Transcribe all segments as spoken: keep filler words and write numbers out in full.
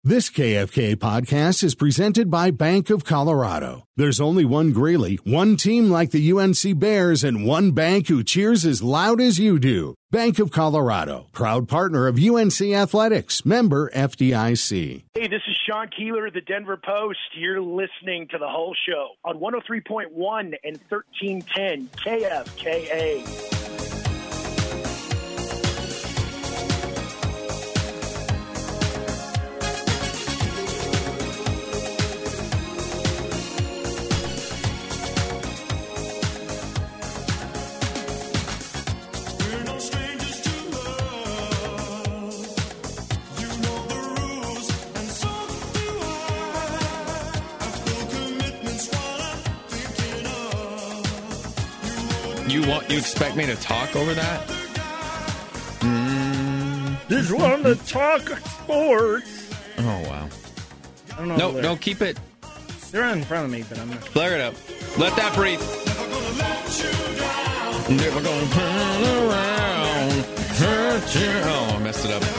This K F K podcast is presented by Bank of Colorado. There's only one Greeley, one team like the U N C Bears, and one bank who cheers as loud as you do. Bank of Colorado, proud partner of U N C Athletics, member F D I C. Hey, this is Sean Keeler of the Denver Post. You're listening to The Whole Show on one oh three point one and thirteen ten K F K A. You want? You expect me to talk over that? Mm. Just want to talk sports. Oh wow! I don't know. No, no, keep it. They're in front of me, but I'm not. Flare it up. Let that breathe. Never gonna turn around, hurt you. Oh, I messed it up.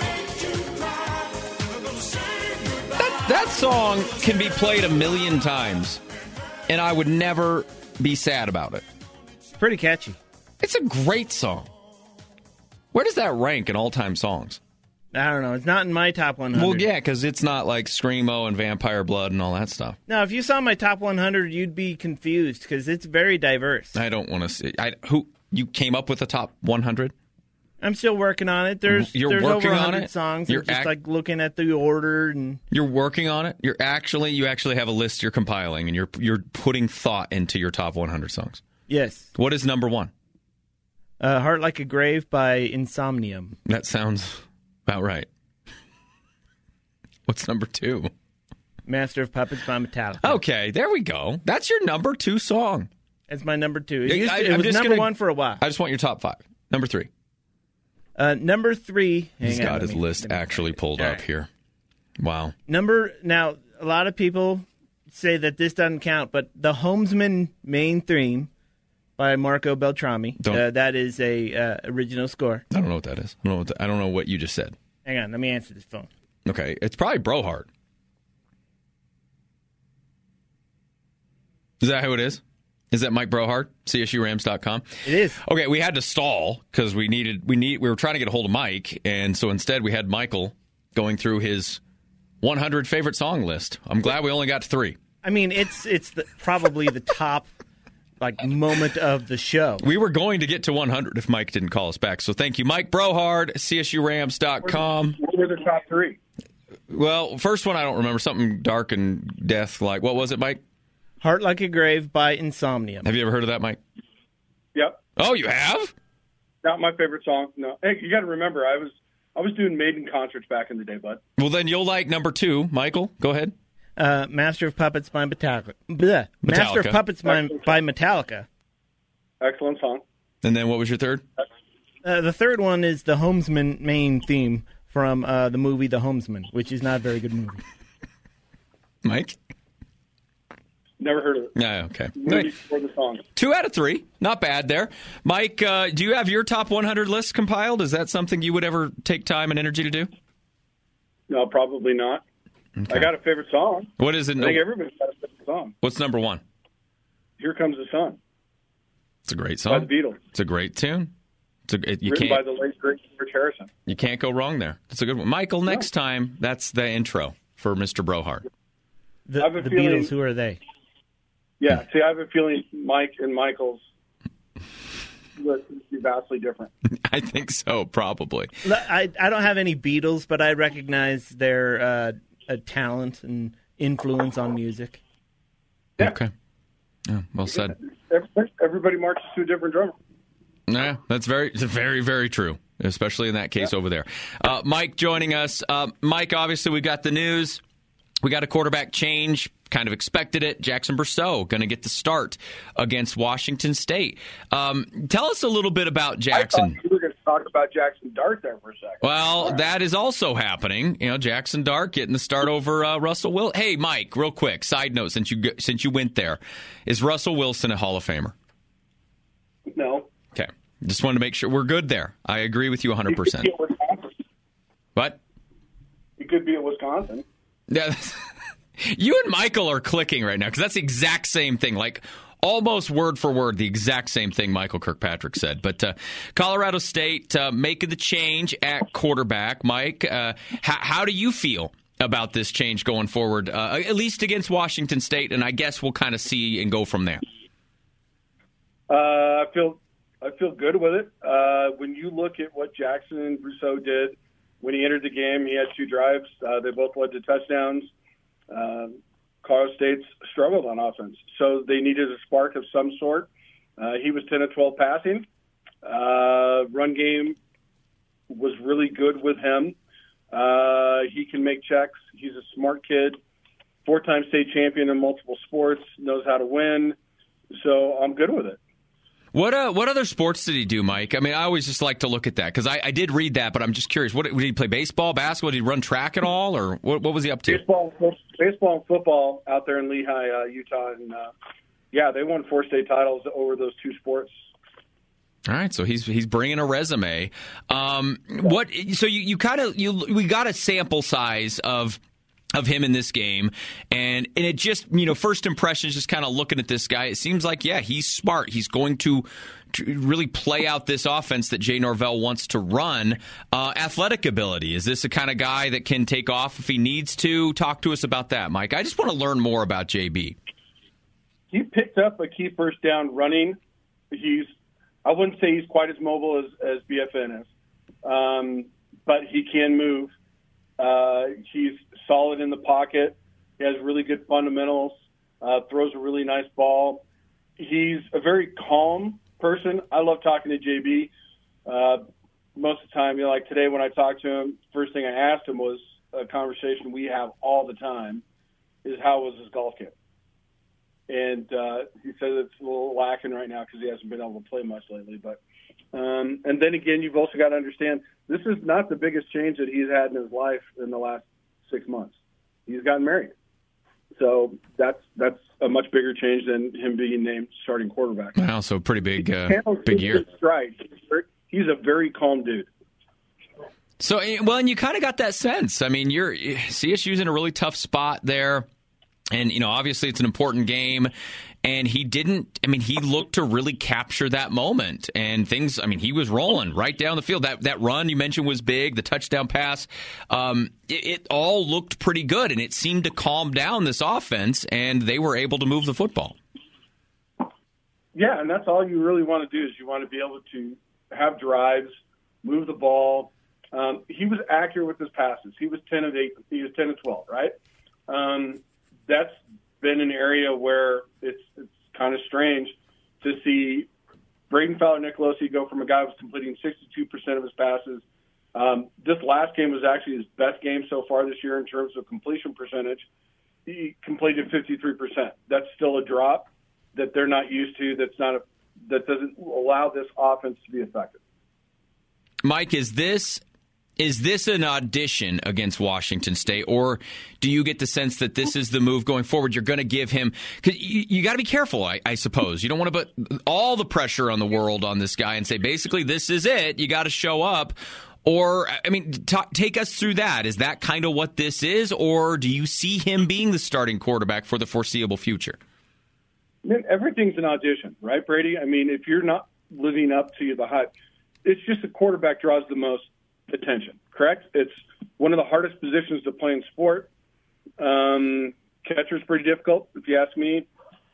That that song can be played a million times, and I would never be sad about it. Pretty catchy. It's a great song. Where does that rank in all-time songs? I don't know. It's not in my top one hundred. Well, yeah, because it's not like Screamo and Vampire Blood and all that stuff. No, if you saw my top one hundred, you'd be confused because it's very diverse. I don't want to see. I, who you came up with the top one hundred? I'm still working on it. There's You're there's working over on one hundred it? songs. You're I'm just act- like looking at the order and You're working on it. You're actually you actually have a list you're compiling, and you're you're putting thought into your top one hundred songs. yes. What is number one? Uh, Heart Like a Grave by Insomnium. That sounds about right. What's number two? Master of Puppets by Metallica. Okay, there we go. That's your number two song. It's my number two. It, I- used to, I- it I'm was just number gonna- one for a while. I just want your top five. Number three. Uh, number three. hang He's on, got let his me- list let me actually find it. pulled All up right. here. Wow. Number now, a lot of people say that this doesn't count, but the Homesman main theme by Marco Beltrami. Don't- Uh, that is a uh, original score. I don't know what that is. I don't know what, the, I don't know what you just said. Hang on, let me answer this phone. Okay, it's probably Brohart. Is that who it is? Is that Mike Brohart? C S U Rams dot com? It is. Okay, we had to stall because we needed we need we were trying to get a hold of Mike, and so instead we had Michael going through his one hundred favorite song list. I'm glad we only got to three. I mean, it's it's the, probably the top like moment of the show. We were going to get to one hundred if Mike didn't call us back. So thank you, Mike Brohart, C S U Rams dot com. What were the top three? Well, first one I don't remember. Something dark and death like. What was it, Mike? Heart Like a Grave by Insomnium. Have you ever heard of that, Mike? Yep. Oh, you have? Not my favorite song. No. Hey, you got to remember, I was I was doing Maiden concerts back in the day, bud. Well, then you'll like number two. Michael, go ahead. Uh, Master of Puppets by Metallica. Bleh. Master of Metallica. Puppets by, by Metallica. Excellent song. And then what was your third? Uh, the third one is the Homesman main theme from uh, the movie The Homesman, which is not a very good movie. Mike? Never heard of it. Yeah, okay. Movie for the song. Two out of three. Not bad there. Mike, uh, do you have your top one hundred list compiled? Is that something you would ever take time and energy to do? No, probably not. Okay. I got a favorite song. What is it? I think everybody's got a favorite song. What's number one? Here Comes the Sun It's a great by song. the Beatles. It's a great tune. It's a, it, you Written can't by the late great George Harrison. you can't go wrong there. It's a good one. Michael, next time, that's the intro for Mister Brohart. The, I have a the feeling- Beatles, who are they? Yeah, see, I have a feeling Mike and Michael's list would be vastly different. I think so, probably. L- I, I don't have any Beatles, but I recognize their uh, uh, talent and influence on music. Yeah. Okay. Yeah, well said. Everybody, everybody marches to a different drummer. Yeah, that's very, very, very true, especially in that case over there. Uh, Mike joining us. Uh, Mike, obviously, we got the news. We got a quarterback change. Kind of expected it. Jackson Brousseau going to get the start against Washington State. Um, tell us a little bit about Jackson. I thought you were going to talk about Jackson Dart there for a second. Well, that is also happening. You know, Jackson Dart getting the start over uh, Russell Wilson. Hey, Mike, real quick, side note, since you since you went there, is Russell Wilson a Hall of Famer? No. Okay. Just wanted to make sure we're good there. I agree with you one hundred percent. What? You He could be at Wisconsin. Yeah, you and Michael are clicking right now because that's the exact same thing. Like, almost word for word, the exact same thing Michael Kirkpatrick said. But uh, Colorado State uh, making the change at quarterback. Mike, uh, h- how do you feel about this change going forward, uh, at least against Washington State? And I guess we'll kind of see and go from there. Uh, I feel I feel good with it. Uh, when you look at what Jackson Brousseau did when he entered the game, he had two drives. Uh, they both led to touchdowns. Um, Colorado State's struggled on offense, so they needed a spark of some sort. Uh, he was ten of twelve passing. Uh, run game was really good with him. Uh, he can make checks. He's a smart kid, four-time state champion in multiple sports, knows how to win. So I'm good with it. What uh, what other sports did he do, Mike? I mean, I always just like to look at that because I, I did read that, but I'm just curious. What did he play? Baseball, basketball? Did he run track at all, or what? What was he up to? Baseball, baseball, and football out there in Lehigh, uh, Utah, and uh, yeah, they won four state titles over those two sports. All right, so he's he's bringing a resume. Um, what? So you, you kind of you we got a sample size of. of him in this game, and and it just, you know, first impressions, just kind of looking at this guy, it seems like, yeah, he's smart. He's going to, to really play out this offense that Jay Norvell wants to run. Uh, athletic ability, is this the kind of guy that can take off if he needs to? Talk to us about that, Mike. I just want to learn more about J B. He picked up a key first down running. He's, I wouldn't say he's quite as mobile as, as B F N is, um, but he can move. Uh, he's solid in the pocket. He has really good fundamentals, uh, throws a really nice ball. He's a very calm person. I love talking to J B. Uh, most of the time, you know, like today when I talked to him, first thing I asked him was a conversation we have all the time is how was his golf game? And uh, he said it's a little lacking right now because he hasn't been able to play much lately. But um, and then again, you've also got to understand this is not the biggest change that he's had in his life in the last six months. He's gotten married. So that's that's a much bigger change than him being named starting quarterback. Wow, so pretty big uh, big year. Right. He's a very calm dude. So, well, and you kind of got that sense. I mean, you're C S U's in a really tough spot there. And, you know, obviously it's an important game. And he didn't, I mean, he looked to really capture that moment. And things, I mean, he was rolling right down the field. That that run you mentioned was big, the touchdown pass. Um, it, it all looked pretty good. And it seemed to calm down this offense. And they were able to move the football. Yeah, and that's all you really want to do is you want to be able to have drives, move the ball. Um, he was accurate with his passes. He was ten of eight. He was ten of twelve, right? Um, that's been an area where it's it's kind of strange to see Braden Fowler-Nicolosi go from a guy who was completing sixty-two percent of his passes. Um, this last game was actually his best game so far this year in terms of completion percentage. He completed fifty-three percent. That's still a drop that they're not used to. That's not a, that doesn't allow this offense to be effective. Mike, is this is this an audition against Washington State, or do you get the sense that this is the move going forward? You're going to give him, because you, you got to be careful, I, I suppose. You don't want to put all the pressure on the world on this guy and say, basically, this is it. You got to show up. Or, I mean, t- take us through that. Is that kind of what this is, or do you see him being the starting quarterback for the foreseeable future? I mean, everything's an audition, right, Brady? I mean, if you're not living up to the hype, it's just a quarterback draws the most attention, correct? It's one of the hardest positions to play in sport. Um, catcher's pretty difficult, if you ask me.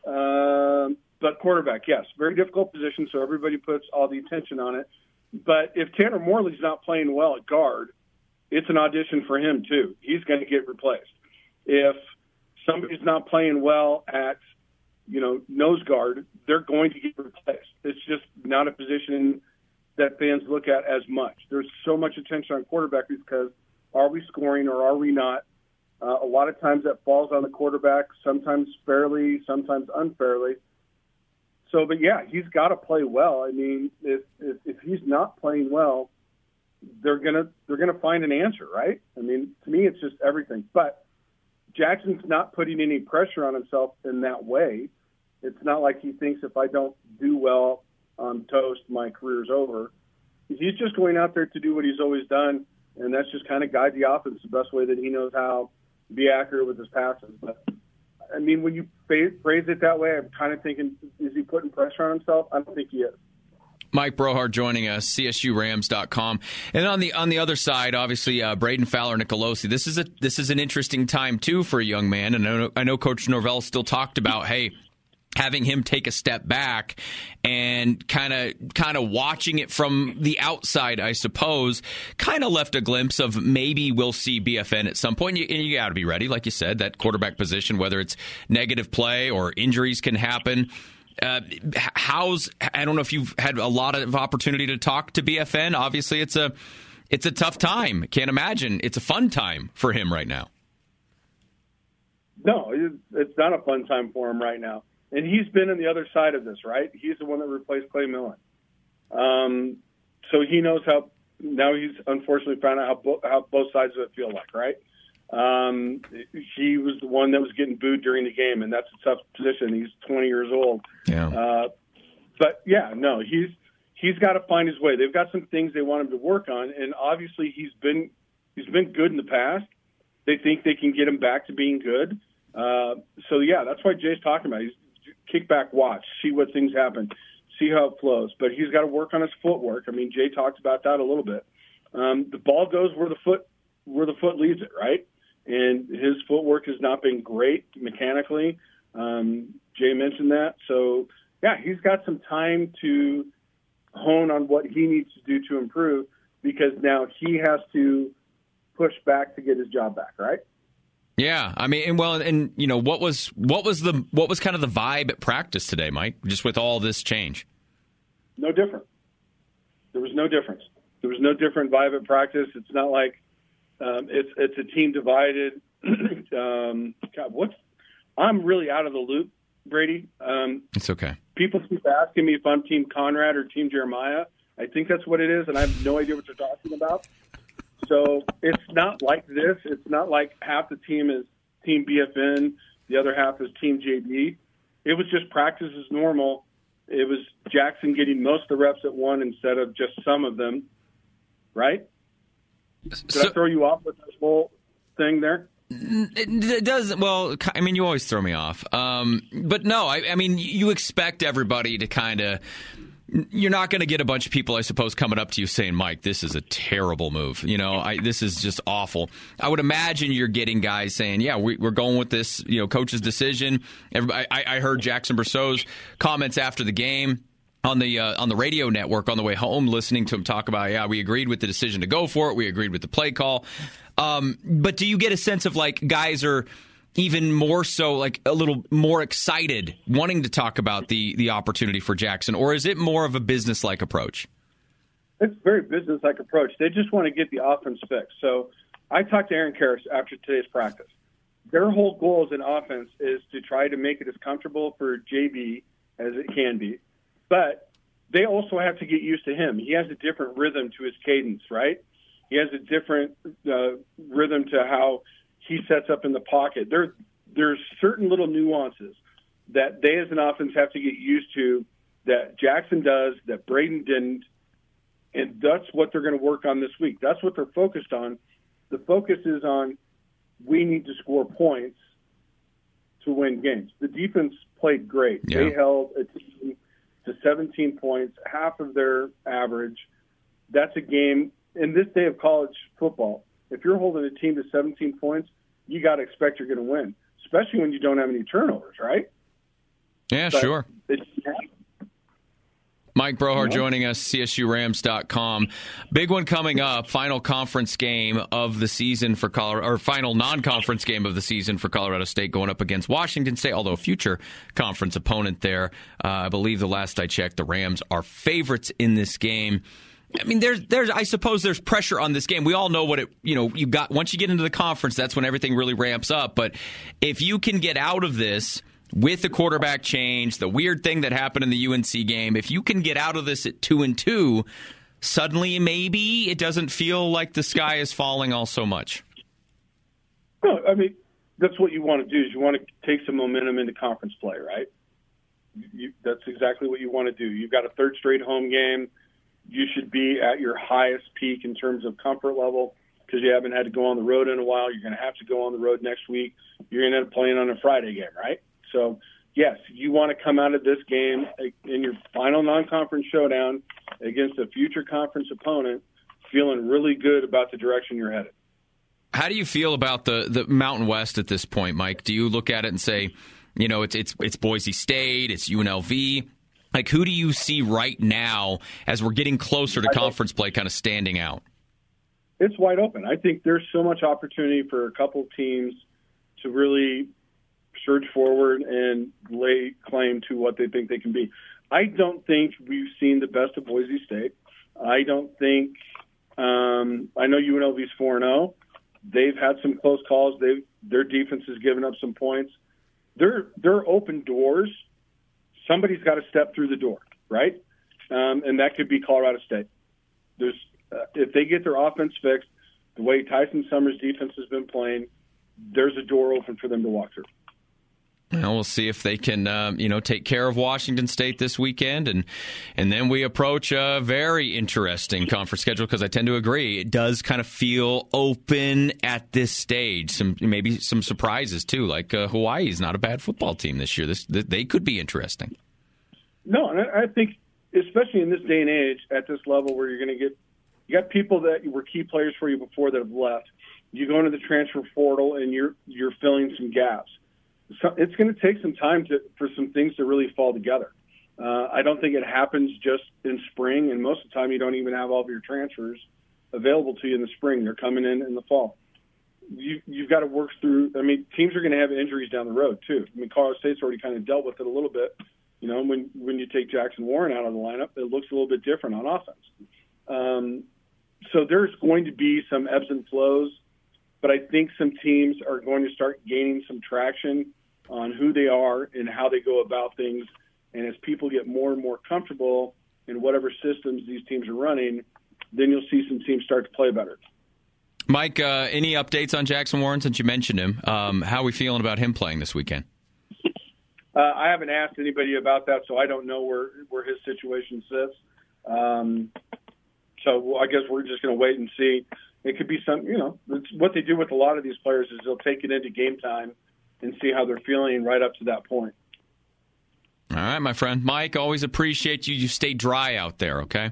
Um, but quarterback, yes, very difficult position, so everybody puts all the attention on it. But if Tanner Morley's not playing well at guard, it's an audition for him, too. He's going to get replaced. If somebody's not playing well at, you know, nose guard, they're going to get replaced. It's just not a position that fans look at as much. There's so much attention on quarterback because are we scoring or are we not? Uh, a lot of times that falls on the quarterback, sometimes fairly, sometimes unfairly. So, but yeah, he's got to play well. I mean, if, if if he's not playing well, they're gonna they're gonna find an answer, right? I mean, to me, it's just everything. But Jackson's not putting any pressure on himself in that way. It's not like he thinks if I don't do well, I'm toast, my career's over. He's just going out there to do what he's always done and that's just kind of guide the offense the best way that he knows how, be accurate with his passes. But, I mean, when you phrase it that way, I'm kind of thinking, is he putting pressure on himself? I don't think he is. Mike Brohard joining us, C S U Rams dot com. And on the on the other side, obviously, uh, Braden Fowler Nicolosi. This is a this is an interesting time too for a young man. And I know, I know Coach Norvell still talked about, hey, having him take a step back and kind of kind of watching it from the outside, I suppose, kind of left a glimpse of maybe we'll see B F N at some point. And you, you got to be ready, like you said, that quarterback position, whether it's negative play or injuries can happen. Uh, how's I don't know if you've had a lot of opportunity to talk to B F N. Obviously, it's a it's a tough time. Can't imagine it's a fun time for him right now. No, it's not a fun time for him right now. And he's been on the other side of this, right? He's the one that replaced Clay Millen. Um, so he knows how – now he's unfortunately found out how, bo- how both sides of it feel like, right? Um, he was the one that was getting booed during the game, and that's a tough position. He's twenty years old. Yeah. Uh, but, yeah, no, he's he's got to find his way. They've got some things they want him to work on, and obviously he's been he's been good in the past. They think they can get him back to being good. Uh, so, yeah, that's why Jay's talking about it. He's kick back, watch, see what things happen, see how it flows. But he's got to work on his footwork. I mean, Jay talked about that a little bit. Um, the ball goes where the foot where the foot leads it, right? And his footwork has not been great mechanically. Um, Jay mentioned that. So, yeah, he's got some time to hone on what he needs to do to improve because now he has to push back to get his job back, right? Yeah, I mean, and well, and you know, what was what was the what was kind of the vibe at practice today, Mike? Just with all this change, no different. There was no difference. There was no different vibe at practice. It's not like um, it's it's a team divided. um, God, what's I'm really out of the loop, Brady. Um, it's okay. People keep asking me if I'm Team Conrad or Team Jeremiah. I think that's what it is, and I have no idea what they're talking about. So it's not like this. It's not like half the team is Team B F N, the other half is Team J B. It was just practice as normal. It was Jackson getting most of the reps at one instead of just some of them, right? Did so, I throw you off with this whole thing there? It does. Well, I mean, you always throw me off. Um, but no, I, I mean, you expect everybody to kind of – you're not going to get a bunch of people, I suppose, coming up to you saying, Mike, this is a terrible move. You know, I, this is just awful. I would imagine you're getting guys saying, yeah, we, we're going with this, you know, coach's decision. Everybody, I, I heard Jackson Brousseau's comments after the game on the uh, on the radio network on the way home, listening to him talk about, yeah, we agreed with the decision to go for it. We agreed with the play call. Um, but do you get a sense of, like, guys are – even more so, like a little more excited, wanting to talk about the the opportunity for Jackson, or is it more of a business-like approach? It's a very business-like approach. They just want to get the offense fixed. So I talked to Aaron Karras after today's practice. Their whole goal as an offense is to try to make it as comfortable for J B as it can be. But they also have to get used to him. He has a different rhythm to his cadence, right? He has a different uh, rhythm to how he sets up in the pocket. There, there's certain little nuances that they as an offense have to get used to that Jackson does, that Braden didn't, and that's what they're going to work on this week. That's what they're focused on. The focus is on we need to score points to win games. The defense played great. Yeah. They held a team to seventeen points, half of their average. That's a game in this day of college football. If you're holding a team to seventeen points, you got to expect you're going to win, especially when you don't have any turnovers, right? Yeah, but sure. Mike Brohard joining us, C S U Rams dot com. Big one coming up, final conference game of the season for Colorado, or final non-conference game of the season for Colorado State going up against Washington State, although a future conference opponent there. Uh, I believe the last I checked, the Rams are favorites in this game. I mean, there's, there's, I suppose there's pressure on this game. We all know what it, you know, you got, once you get into the conference, that's when everything really ramps up. But if you can get out of this with the quarterback change, the weird thing that happened in the U N C game, if you can get out of this at two and two, suddenly maybe it doesn't feel like the sky is falling all so much. No, I mean, that's what you want to do is you want to take some momentum into conference play, right? You, that's exactly what you want to do. You've got a third straight home game. You should be at your highest peak in terms of comfort level. because you haven't had to go on the road in a while. You're going to have to go on the road next week. You're going to end up playing on a Friday game, right? So, yes, you want to come out of this game in your final non-conference showdown against a future conference opponent feeling really good about the direction you're headed. How do you feel about the, the Mountain West at this point, Mike? Do you look at it and say, you know, it's it's it's Boise State, it's U N L V? Like, who do you see right now as we're getting closer to conference play kind of standing out? It's wide open. I think there's so much opportunity for a couple teams to really surge forward and lay claim to what they think they can be. I don't think we've seen the best of Boise State. I don't think um, – I know U N L V's four and oh. They've had some close calls. They've, their defense has given up some points. They're, they're open doors. Somebody's got to step through the door, right? Um, and that could be Colorado State. There's uh, if they get their offense fixed, the way Tyson Summers' defense has been playing, there's a door open for them to walk through. Well, we'll see if they can, um, you know, take care of Washington State this weekend, and and then we approach a very interesting conference schedule because I tend to agree it does kind of feel open at this stage. Some maybe some surprises too, like uh, Hawaii is not a bad football team this year. This they could be interesting. No, and I think especially in this day and age, at this level where you're going to get you got people that were key players for you before that have left. You go into the transfer portal and you're you're filling some gaps. So it's going to take some time to, for some things to really fall together. Uh, I don't think it happens just in spring, and most of the time you don't even have all of your transfers available to you in the spring. They're coming in in the fall. You, you've got to work through – I mean, teams are going to have injuries down the road too. I mean, Colorado State's already kind of dealt with it a little bit. You know, when, when you take Jackson Warren out of the lineup, it looks a little bit different on offense. Um, so there's going to be some ebbs and flows, but I think some teams are going to start gaining some traction on who they are and how they go about things. And as people get more and more comfortable in whatever systems these teams are running, then you'll see some teams start to play better. Mike, uh, any updates on Jackson Warren since you mentioned him? Um, how are we feeling about him playing this weekend? Uh, I haven't asked anybody about that, so I don't know where, where his situation sits. Um, so I guess we're just going to wait and see. It could be some, you know, it's what they do with a lot of these players is they'll take it into game time and see how they're feeling right up to that point. All right, my friend. Mike, always appreciate you. You stay dry out there, okay?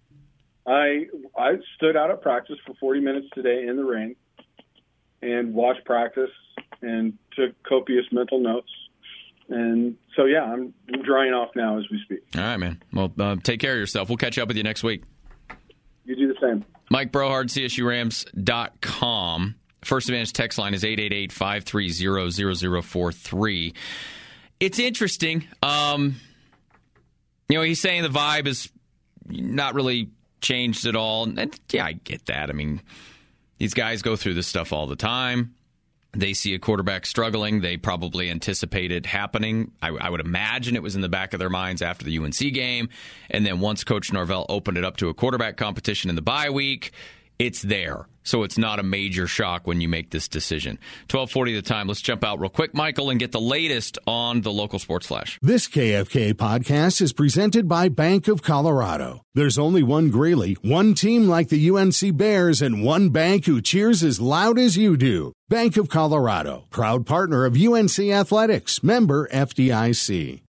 I I stood out at practice for forty minutes today in the rain and watched practice and took copious mental notes. And so, yeah, I'm, I'm drying off now as we speak. All right, man. Well, uh, take care of yourself. We'll catch up with you next week. You do the same. Mike Brohard, C S U Rams dot com. First Advantage text line is eight eight eight, five three zero, zero zero four three. It's interesting. Um, you know, he's saying the vibe is not really changed at all. And yeah, I get that. I mean, these guys go through this stuff all the time. They see a quarterback struggling. They probably anticipate it happening. I, I would imagine it was in the back of their minds after the U N C game. And then once Coach Norvell opened it up to a quarterback competition in the bye week, it's there. So it's not a major shock when you make this decision. twelve forty the time. Let's jump out real quick, Michael, and get the latest on the local sports flash. This K F K podcast is presented by Bank of Colorado. There's only one Greeley, one team like the U N C Bears, and one bank who cheers as loud as you do. Bank of Colorado, proud partner of U N C Athletics, member F D I C.